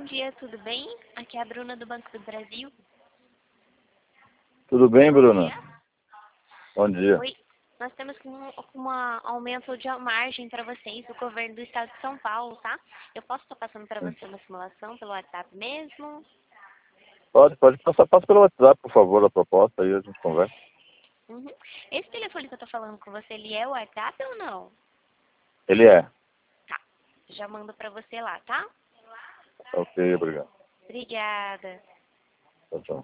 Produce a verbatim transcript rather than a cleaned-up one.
dia, tudo bem? Aqui é a Bruna do Banco do Brasil. Tudo bem, Bom Bruna? dia. Bom dia. Oi, nós temos um, um aumento de margem para vocês do governo do estado de São Paulo, tá? Eu posso estar passando para Sim. você uma simulação pelo WhatsApp mesmo? Pode, pode passar, passa pelo WhatsApp, por favor, a proposta, aí a gente conversa. Uhum. Esse telefone que eu tô falando com você, ele é o WhatsApp ou não? Ele é. Tá, já mando para você lá, tá? Ok, obrigado. Obrigada. Tchau, tchau.